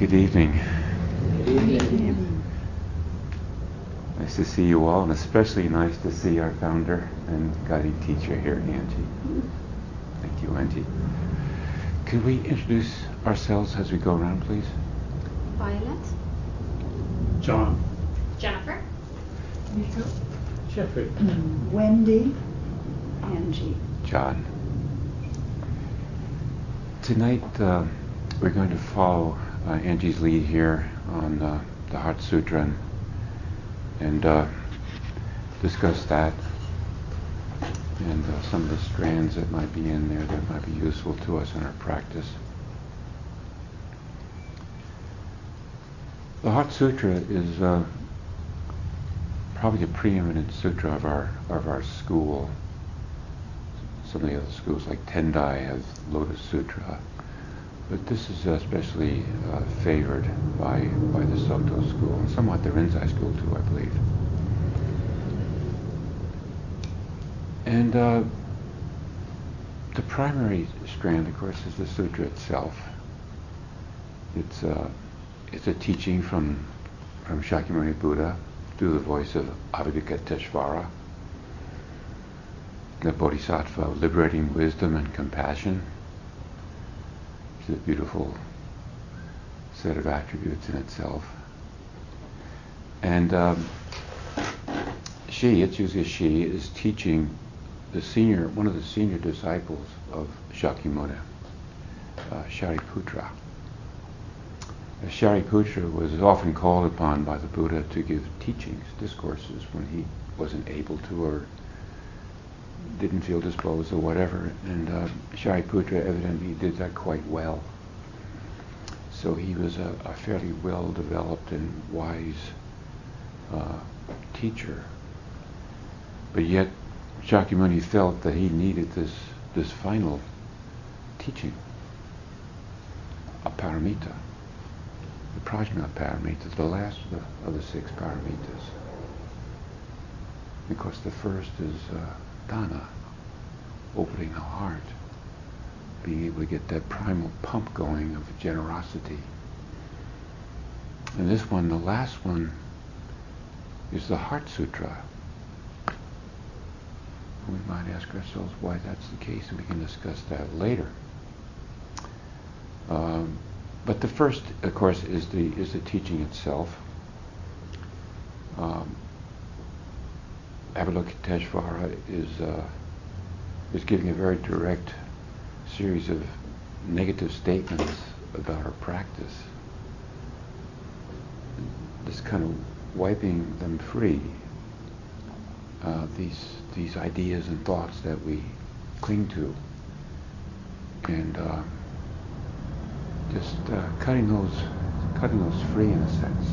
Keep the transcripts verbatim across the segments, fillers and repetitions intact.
Good evening. Good evening. Nice to see you all, and especially nice to see our founder and guiding teacher here, Angie. Thank you, Angie. Could we introduce ourselves as we go around, please? Violet. John. Jennifer. Nico. Jeffrey. Wendy. Angie. John. Tonight uh, we're going to follow uh, Angie's lead here on uh, the Heart Sutra and, and uh, discuss that and uh, some of the strands that might be in there that might be useful to us in our practice. The Heart Sutra is uh, probably the preeminent sutra of our of our school. Some of the other schools like Tendai have Lotus Sutra, but this is especially uh, favored by by the Soto school and somewhat the Rinzai school too, I believe. And uh, the primary strand, of course, is the sutra itself. It's uh, it's a teaching from from Shakyamuni Buddha through the voice of Avalokiteshvara, the Bodhisattva of liberating wisdom and compassion. It's a beautiful set of attributes in itself. And um, she, it's usually a she, is teaching the senior, one of the senior disciples of Shakyamuni, uh, Shariputra. Uh, Shariputra was often called upon by the Buddha to give teachings, discourses, when he wasn't able to or didn't feel disposed or whatever, and uh, Shariputra evidently did that quite well. So he was a, a fairly well-developed and wise uh, teacher. But yet Shakyamuni felt that he needed this this final teaching, a paramita, the prajna paramita, the last of the, of the six paramitas. Because the first is uh, dana, opening the heart, being able to get that primal pump going of generosity. And this one, the last one, is the Heart Sutra. We might ask ourselves why that's the case, and we can discuss that later. Um, but the first, of course, is the is the teaching itself. Um, Avalokiteshvara is uh, is giving a very direct series of negative statements about our practice. Just kind of wiping them free. Uh, these these ideas and thoughts that we cling to, and uh, just uh, cutting those cutting those free in a sense.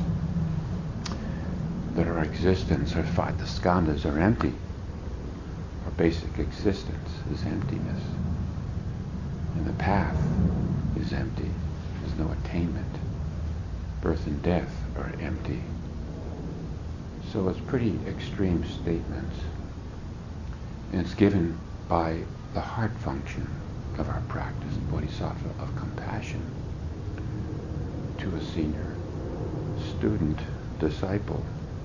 That our existence, our five the skandhas are empty. Our basic existence is emptiness. And the path is empty. There's no attainment. Birth and death are empty. So it's pretty extreme statements. And it's given by the heart function of our practice, bodhisattva of compassion, to a senior student, disciple.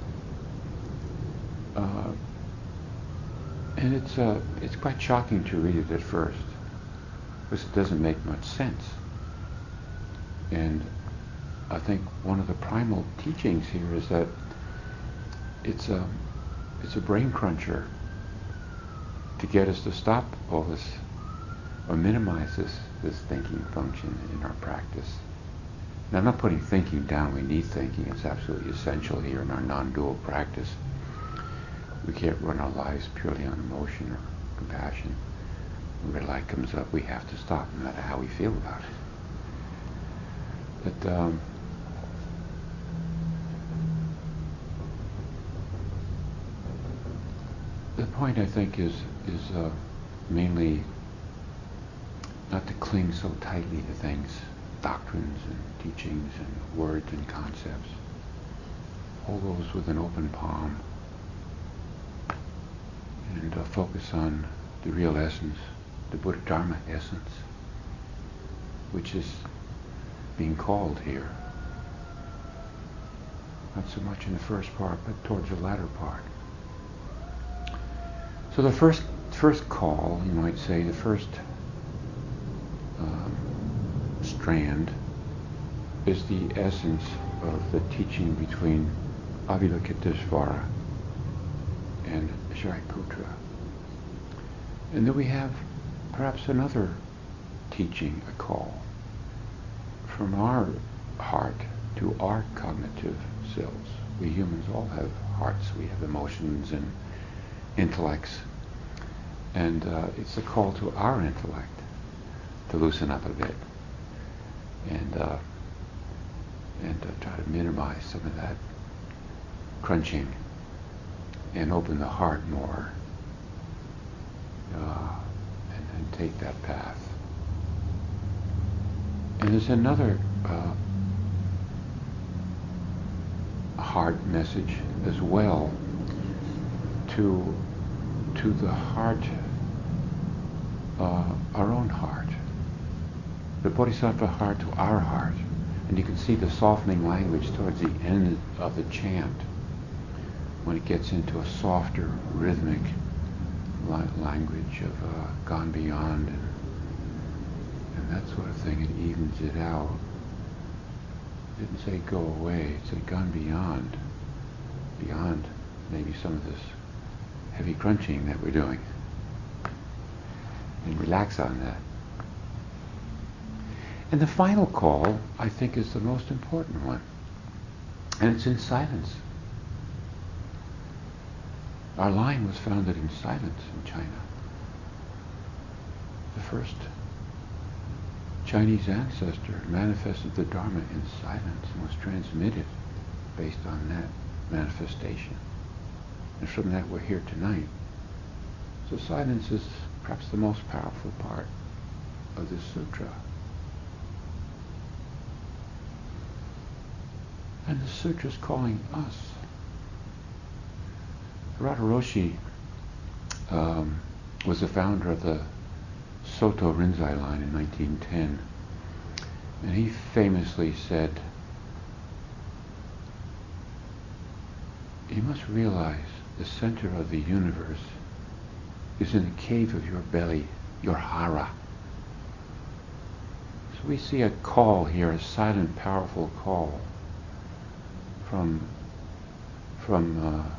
Uh, and it's uh, it's quite shocking to read it at first, because it doesn't make much sense. And I think one of the primal teachings here is that it's a it's a brain cruncher to get us to stop all this or minimize this this thinking function in our practice. Now, I'm not putting thinking down. We need thinking. It's absolutely essential here in our non-dual practice. We can't run our lives purely on emotion or compassion. When red light comes up, we have to stop, no matter how we feel about it. But um, the point, I think, is is uh, mainly not to cling so tightly to things, doctrines and teachings and words and concepts. Hold those with an open palm. And uh, focus on the real essence, the Buddha Dharma essence, which is being called here not so much in the first part, but towards the latter part. So the first first call, you might say, the first um, strand is the essence of the teaching between Avalokiteshvara and Shariputra. And then we have perhaps another teaching, a call from our heart to our cognitive selves. We humans all have hearts, we have emotions and intellects, and uh, it's a call to our intellect to loosen up a bit and uh, and uh, try to minimize some of that crunching and open the heart more uh, and, and take that path. And there's another uh, heart message as well to to the heart, uh, our own heart, the Bodhisattva heart to our heart. And you can see the softening language towards the end of the chant when it gets into a softer rhythmic li- language of uh, gone beyond and, and that sort of thing. It evens it out. It didn't say go away, it said gone beyond, beyond maybe some of this heavy crunching that we're doing. And relax on that. And the final call, I think, is the most important one. And it's in silence. Our line was founded in silence in China. The first Chinese ancestor manifested the Dharma in silence and was transmitted based on that manifestation. And from that we're here tonight. So silence is perhaps the most powerful part of this sutra. And the sutra is calling us. Radha Roshi um, was the founder of the Soto Rinzai line in nineteen ten. And he famously said, you must realize the center of the universe is in the cave of your belly, your hara. So we see a call here, a silent, powerful call from from uh,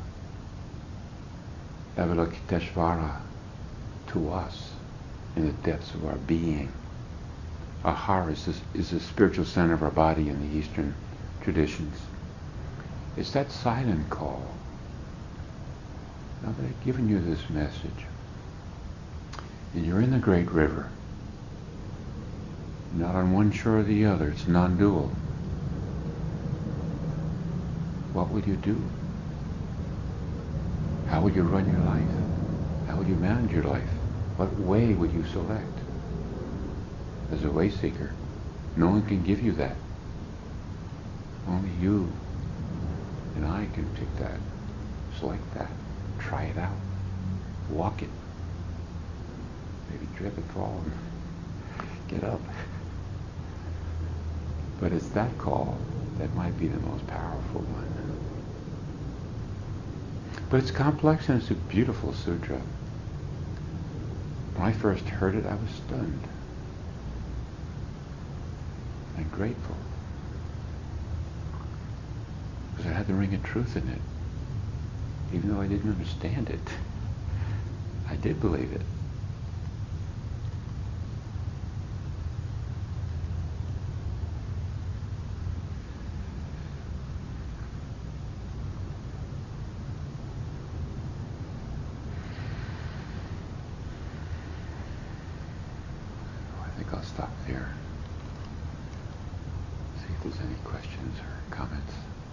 Avalokiteshvara to us in the depths of our being. Our hara is, this, is the spiritual center of our body in the Eastern traditions. It's that silent call. Now that I've given you this message, and you're in the great river, not on one shore or the other, it's non-dual. What would you do? How would you run your life? How would you manage your life? What way would you select? As a way seeker, no one can give you that. Only you and I can pick that, select that, try it out, walk it, maybe trip and fall and get up. But it's that call that might be the most powerful one. But it's complex and it's a beautiful sutra. When I first heard it, I was stunned and grateful, because it had the ring of truth in it. Even though I didn't understand it, I did believe it. I think I'll stop there. See if there's any questions or comments.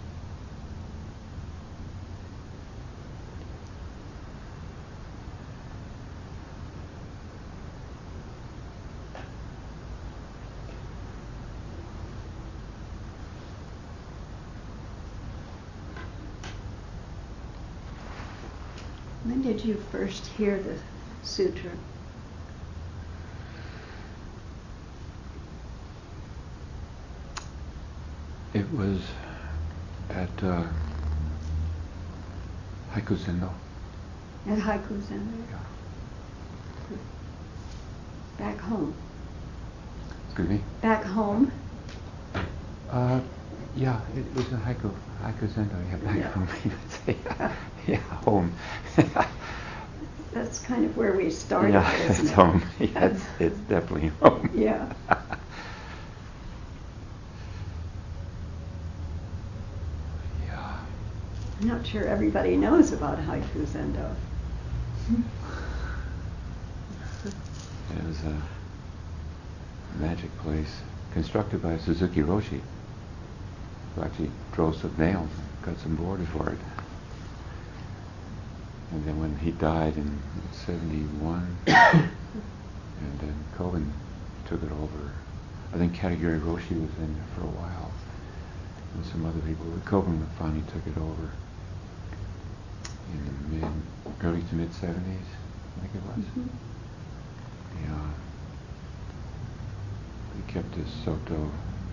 When did you first hear the sutra? It was at uh, Haiku Zendo. At Haiku Zendo? Yeah. Back home? Excuse me? Back home? Uh, yeah, it was in Haiku, Haiku Zendo. Yeah, back Yeah. home. yeah, yeah, home. That's kind of where we started, yeah, isn't it's it? home. Yeah, it's, it's definitely home. Yeah. yeah. I'm not sure everybody knows about Haiku Zendo. It was a magic place constructed by Suzuki Roshi, who actually drove some nails and cut some board for it. And then when he died in seventy-one, and then Koben took it over. I think Katagiri Roshi was in there for a while, and some other people. But Koben finally took it over in the mid, early to mid seventies, I think it was. Mm-hmm. Yeah. He kept this Soto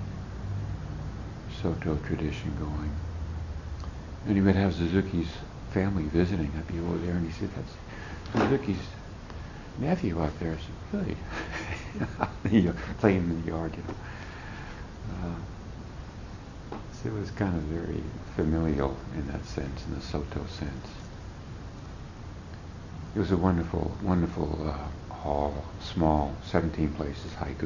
Soto tradition going. And he would have Suzuki's family visiting. I'd be over there, and he said, "That's Suzuki's nephew out there." I said, "Really?" You know, playing in the yard, you know. Uh, so it was kind of very familial in that sense, in the Soto sense. It was a wonderful, wonderful uh, hall, small, seventeen places, haiku,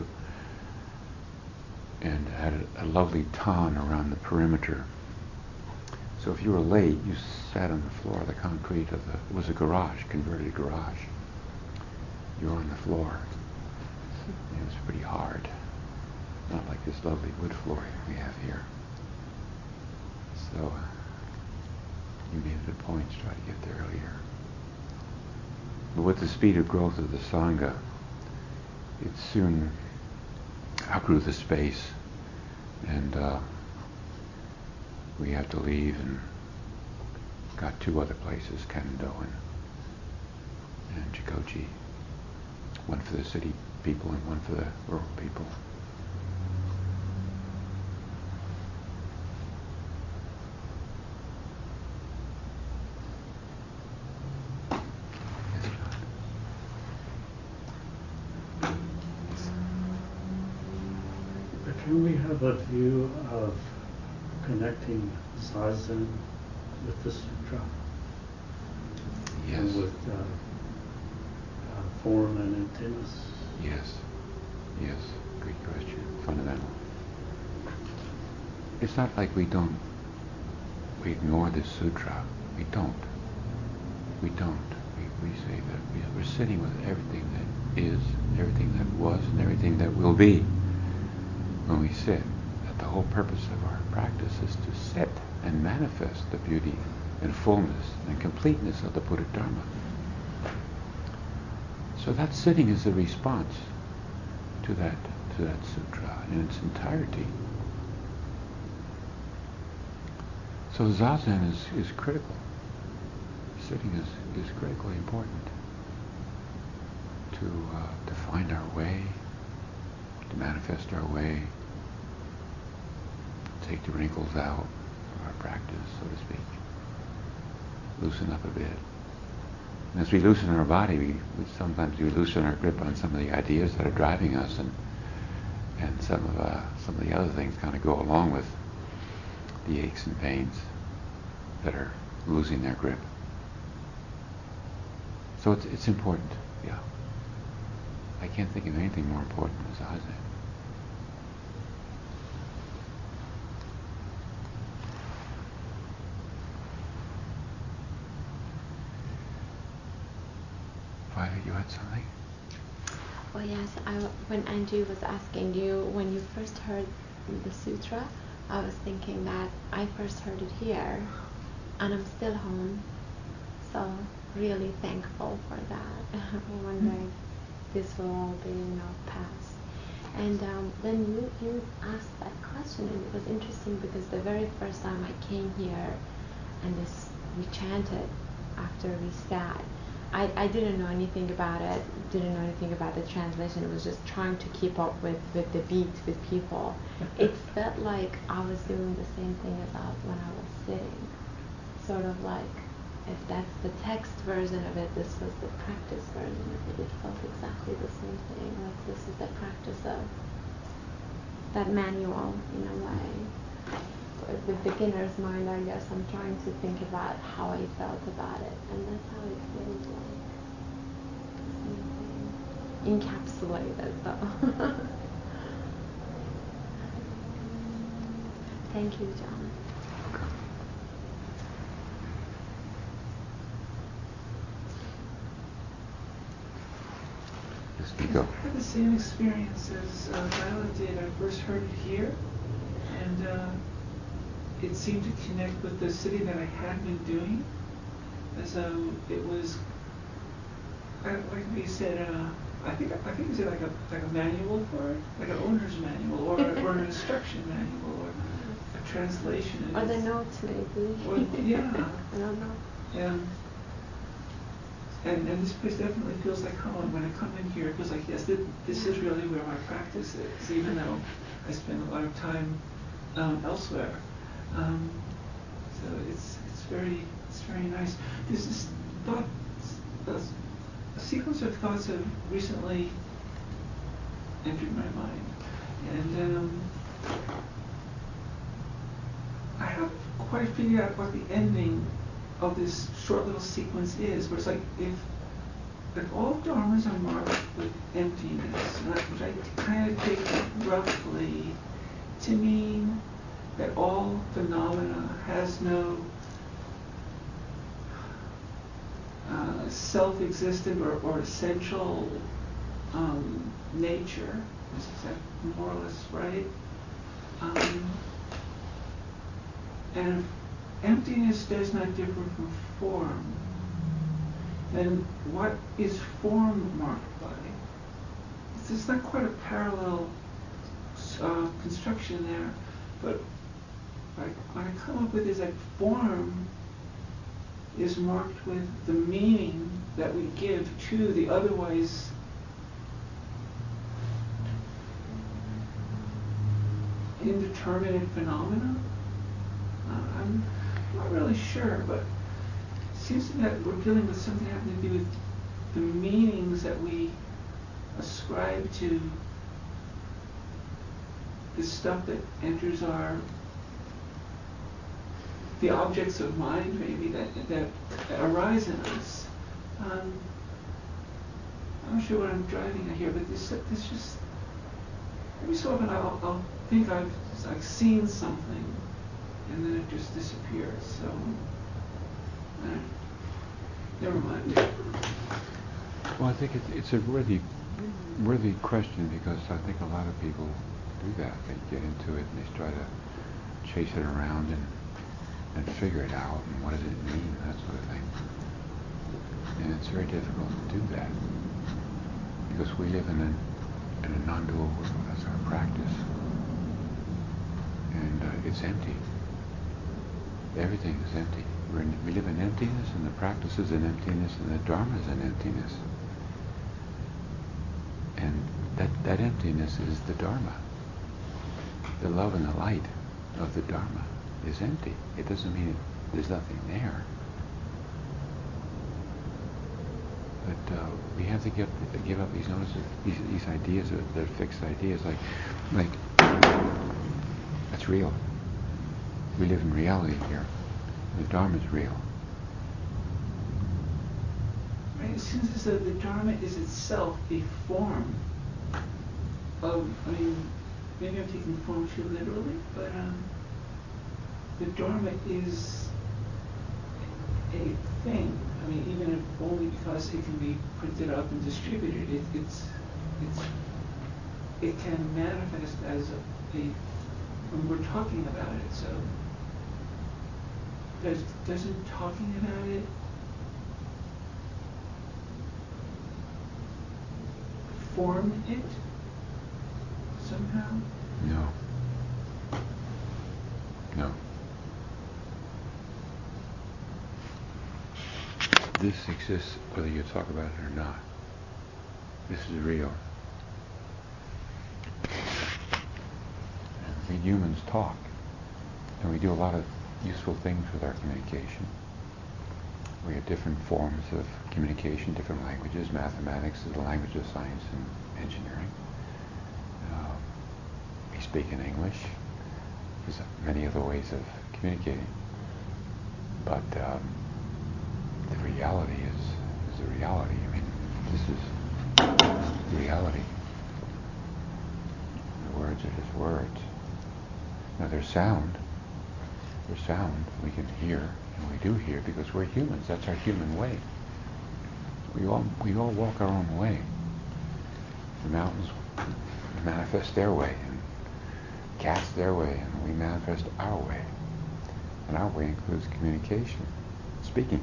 and had a, a lovely tan around the perimeter. So if you were late, you sat on the floor, the concrete of the, it was a garage, converted garage. You were on the floor. And it was pretty hard. Not like this lovely wood flooring we have here. So uh, you made it a point to try to get there earlier. But with the speed of growth of the Sangha, it soon outgrew the space, and uh, we had to leave and got two other places, Kendo and, and Chikochi. One for the city people and one for the rural people. Can we have a view of connecting Zazen with the sutra? Yes. And with uh, uh, form and emptiness? Yes. Yes. Good question. Fundamental. It's not like we don't, we ignore this sutra. We don't. We don't. We, we say that we, we're sitting with everything that is, everything that was, and everything that will be when we sit. That the whole purpose of our practice is to sit and manifest the beauty and fullness and completeness of the Buddha Dharma. So that sitting is the response to that to that sutra in its entirety. So Zazen is, is critical. Sitting is, is critically important to uh, to find our way, to manifest our way, take the wrinkles out of our practice, so to speak. Loosen up a bit. And as we loosen our body, we, we sometimes we loosen our grip on some of the ideas that are driving us, and and some of uh, some of the other things kind of go along with the aches and pains that are losing their grip. So it's it's important, yeah. I can't think of anything more important than Zazen. Violet, you had something? Oh yes, I, when Angie was asking you, when you first heard the sutra, I was thinking that I first heard it here, and I'm still home, so really thankful for that. One day this will all be, you know, past. And um, then you, you asked that question, and it was interesting because the very first time I came here, and this we chanted after we sat, I, I didn't know anything about it, didn't know anything about the translation. It was just trying to keep up with, with the beat with people. It felt like I was doing the same thing as I, when I was sitting. Sort of like, if that's the text version of it, this was the practice version of it. It felt exactly the same thing. Like this is the practice of that manual in a way. With the beginner's mind, I guess I'm trying to think about how I felt about it, and that's how it feels like. The same thing. Encapsulated though. Thank you, John. Go. I had the same experience as uh, Violet did. I first heard it here, and uh, it seemed to connect with the sitting that I had been doing. As though it was, I, like we said, uh, I think I think you said like a like a manual for it, like an owner's manual, or or an instruction manual, or a translation. Or the notes maybe. Or, yeah. I don't know. Yeah. And, and this place definitely feels like home. When I come in here, it feels like, yes, this, this is really where my practice is, even though I spend a lot of time um, elsewhere. Um, so it's it's very it's very nice. There's this thought, a, a sequence of thoughts have recently entered my mind, and um, I haven't quite figured out what the ending of this short little sequence is, where it's like if if all dharmas are marked with emptiness, and I, which I kind of take roughly to mean that all phenomena has no uh, self-existent or, or essential um, nature. Is that more or less right? Um, and if emptiness does not differ from form, then what is form marked by? It's, it's not quite a parallel uh, construction there, but what I, what I come up with is that form is marked with the meaning that we give to the otherwise indeterminate phenomena. Uh, I'm not really sure, but it seems to me that we're dealing with something having to do with the meanings that we ascribe to the stuff that enters our, the objects of mind maybe that that, that arise in us. Um, I'm not sure what I'm driving at here, but this this just every so often I'll, I'll think I've like seen something, and then it just disappears. So, uh, never mind. Well, I think it's, it's a worthy, worthy question, because I think a lot of people do that. They get into it and they try to chase it around and, and figure it out, and what does it mean, that sort of thing. And it's very difficult to do that, because we live in a, in a non-dual world. That's our practice. And uh, it's empty. Everything is empty. We're in, we live in emptiness, and the practice is in emptiness, and the Dharma is in emptiness. And that, that emptiness is the Dharma. The love and the light of the Dharma is empty. It doesn't mean it, there's nothing there. But uh, we have to give, give up these notices, these, these ideas, they're fixed ideas, like, like, that's real. We live in reality here. The Dharma is real. Right? It seems as though the Dharma is itself a form of, I mean, maybe I'm taking form too literally, but um, the Dharma is a thing. I mean, even if only because it can be printed up and distributed, it, it's, it's, it can manifest as a, a, when we're talking about it. So, does, doesn't talking about it form it somehow? No. No. this exists whether you talk about it or not. This is real. And we humans talk, and we do a lot of useful things with our communication. We have different forms of communication, different languages. Mathematics is the language of science and engineering. Uh, we speak in English. There's many other ways of communicating. But um, the reality is, is the reality. I mean, this is the reality. The words are just words. Now there's sound. There's sound. We can hear, and we do hear because we're humans. That's our human way. We all we all walk our own way. The mountains manifest their way, and cats their way, and we manifest our way. And our way includes communication, speaking.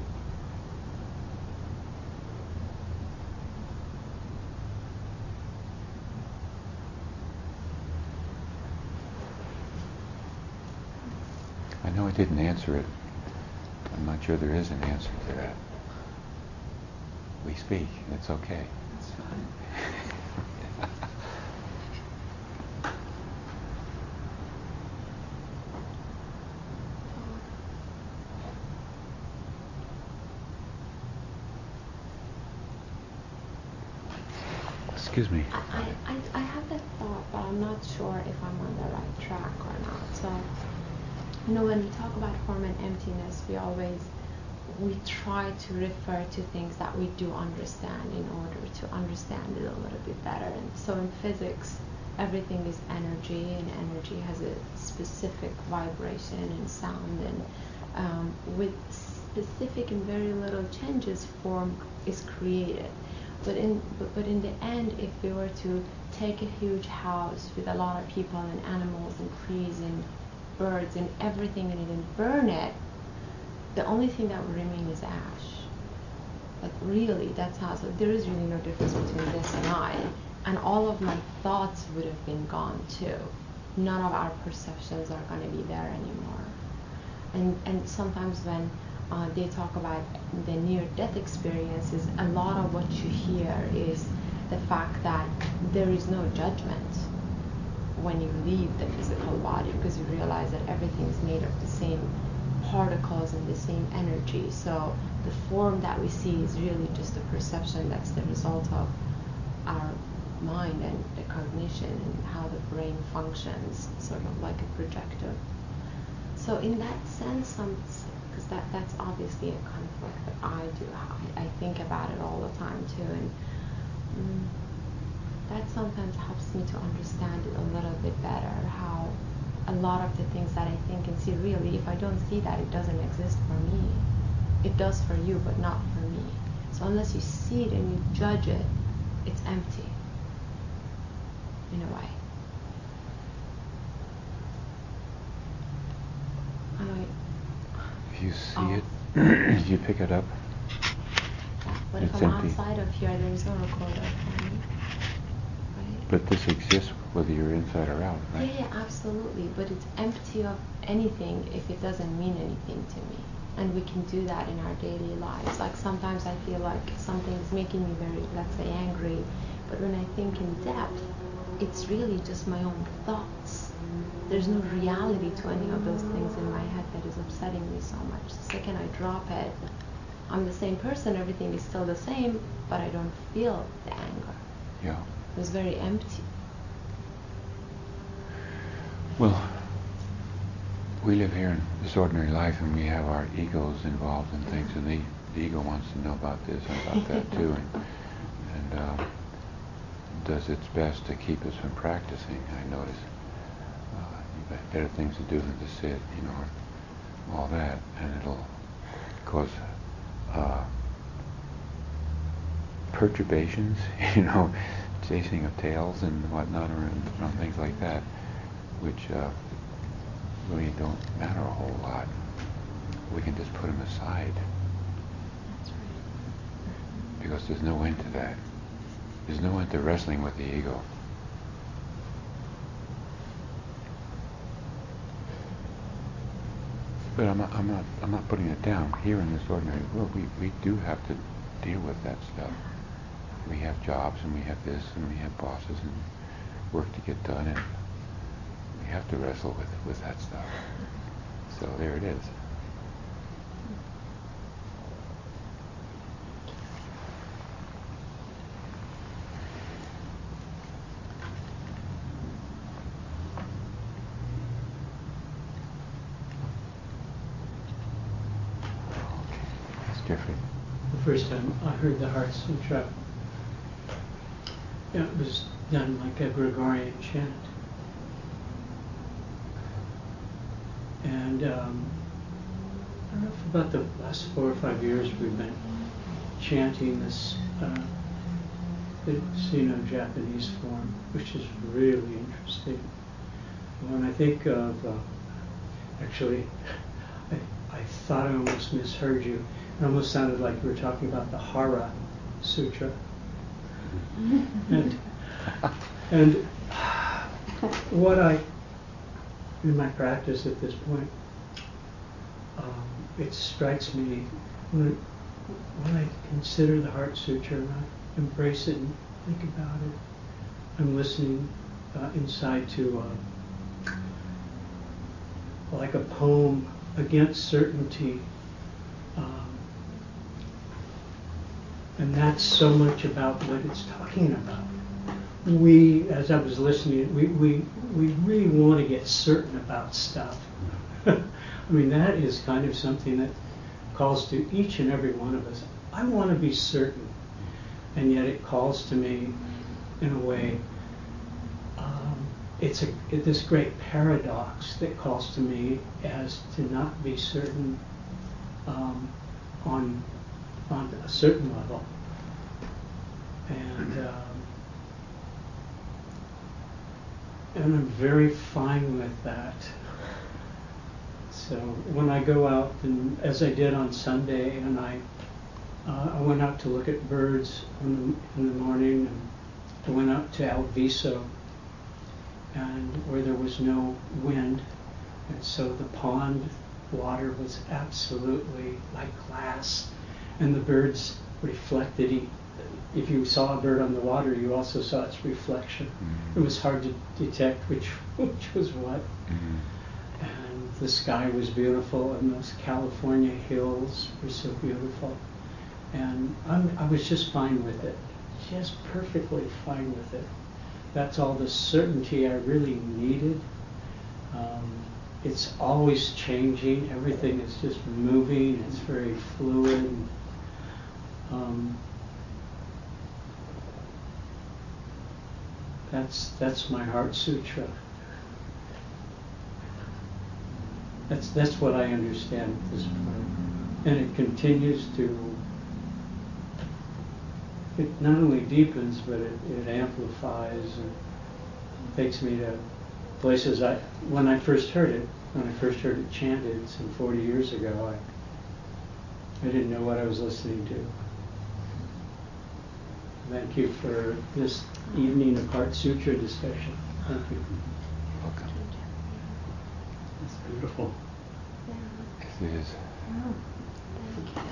I know I didn't answer it. I'm not sure there is an answer to that. We speak, and it's okay. It's fine. Excuse me. I, I, I have that thought, but I'm not sure if I'm on the right track or not. So, you know, when we talk about form and emptiness, we always, we try to refer to things that we do understand in order to understand it a little bit better. And so in physics, everything is energy, and energy has a specific vibration and sound, and um, with specific and very little changes, form is created. But in but, but in the end, if we were to take a huge house with a lot of people and animals and trees and birds and everything in it and burn it, the only thing that would remain is ash. Like really, that's how. So there is really no difference between this and I. And all of my thoughts would have been gone too. None of our perceptions are going to be there anymore. And and sometimes when Uh, they talk about the near-death experiences, a lot of what you hear is the fact that there is no judgment when you leave the physical body, because you realize that everything is made of the same particles and the same energy. So the form that we see is really just a perception that's the result of our mind and the cognition and how the brain functions, sort of like a projector. So in that sense, some because that, that's obviously a conflict that I do. I, I think about it all the time too, and mm, that sometimes helps me to understand it a little bit better, how a lot of the things that I think and see, really, if I don't see that, it doesn't exist for me. It does for you, but not for me. So unless you see it and you judge it, it's empty, in a way. And I, If you see Oh. it, if you pick it up, But it's if I'm empty. outside of here, there is no recorder for me, right? But this exists whether you're inside or out, right? Yeah, yeah, absolutely. But it's empty of anything if it doesn't mean anything to me. And we can do that in our daily lives. Like sometimes I feel like something's making me very, let's say, angry. But when I think in depth, it's really just my own thoughts. There's no reality to any of those things in my head that is upsetting me so much. The second I drop it, I'm the same person, everything is still the same, but I don't feel the anger. Yeah. It was very empty. Well, we live here in this ordinary life, and we have our egos involved in things, and the, the ego wants to know about this and about that too, and and uh, does its best to keep us from practicing. I notice uh, you've got better things to do than to sit, you know, all that, and it'll cause uh, perturbations, you know, chasing of tails and whatnot, or you know, things like that, which uh, really don't matter a whole lot. We can just put them aside. That's right. Because there's no end to that. There's no end to wrestling with the ego. But I'm not, I'm not, I'm not putting it down. Here in this ordinary world, we, we do have to deal with that stuff. We have jobs and we have this and we have bosses and work to get done, and we have to wrestle with, with that stuff. So there it is. Jeffrey. The first time I heard the Heart Sutra, it was done like a Gregorian chant. And um, I don't know, for about the last four or five years we've been chanting this uh, the Sino-Japanese form, which is really interesting. When I think of, uh, actually, I, I thought I almost misheard you. It almost sounded like you were talking about the Hara Sutra. and, and what I, in my practice at this point, um, it strikes me when, when I consider the Heart Sutra and I embrace it and think about it, I'm listening uh, inside to uh, like a poem against certainty. Um, and that's so much about what it's talking about. We, as I was listening, we, we, we really want to get certain about stuff. I mean, that is kind of something that calls to each and every one of us. I want to be certain. And yet it calls to me in a way, um, it's a, it, this great paradox that calls to me as to not be certain um, on, on a certain level. And, um, and I'm very fine with that. So when I go out, and as I did on Sunday, and I uh, I went out to look at birds in the, in the morning, and I went out to Alviso, and where there was no wind, and so the pond water was absolutely like glass, and the birds reflected. E- if you saw a bird on the water, you also saw its reflection. Mm-hmm. It was hard to detect which which was what. Mm-hmm. And the sky was beautiful, and those California hills were so beautiful. And I'm, I was just fine with it, just perfectly fine with it. That's all the certainty I really needed. Um, it's always changing. Everything is just moving. It's very fluid. Um, that's that's my Heart Sutra. That's that's what I understand at this point, and it continues to. It not only deepens, but it, it amplifies and takes me to places I. When I first heard it, when I first heard it chanted some forty years ago, I I didn't know what I was listening to. Thank you for this evening of Heart Sutra discussion. Thank you. Welcome. It's beautiful. Yes, it is. Oh, thank you.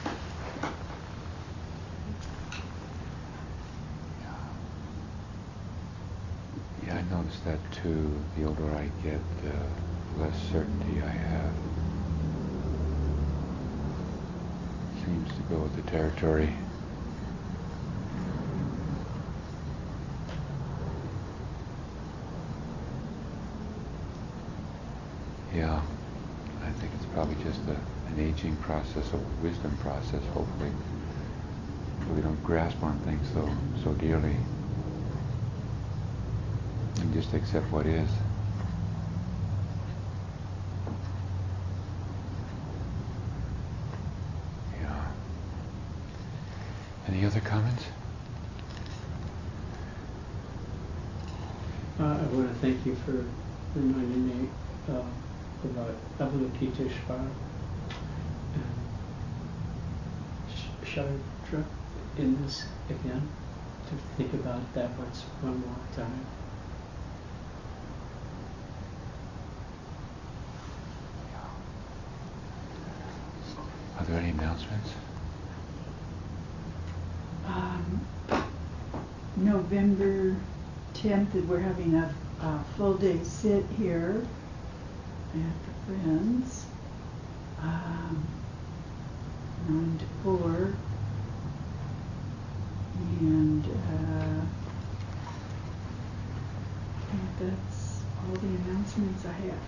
Yeah. Yeah, I noticed that too. The older I get, the less certainty I have. Seems to go with the territory. Yeah, I think it's probably just a, an aging process, a wisdom process, hopefully. So we don't grasp on things so so dearly. And just accept what is. Yeah. Any other comments? Uh, I want to thank you for reminding me uh, about Avalokiteshvara and Charitra in this again, to think about that once one more time. announcements? Um, November tenth, we're having a, a full day sit here at the Friends, um, nine to four, and uh, I think that's all the announcements I have.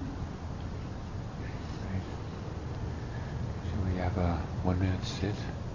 Right. Shall we have a one minute sit?